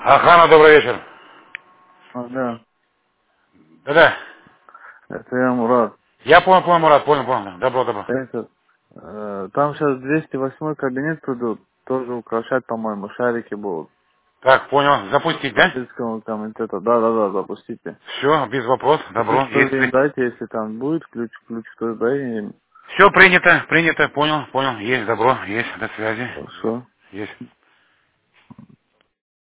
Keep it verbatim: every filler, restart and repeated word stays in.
Охрана, добрый вечер. А, да, Да-да. это я Мурат. Я понял, понял, Мурат, понял, понял. Добро, добро. Это, э, там сейчас двести восьмой кабинет придут, тоже украшать, по-моему, шарики будут. Так, понял. Запустить, да? Родительского комитета. Да, да, да, запустите. Все, без вопросов. Ключ Добро. тоже им Если... дайте, если там будет ключ, ключ тоже дай им. Все принято, принято, понял, понял. Есть добро, есть. До связи. Хорошо. Есть.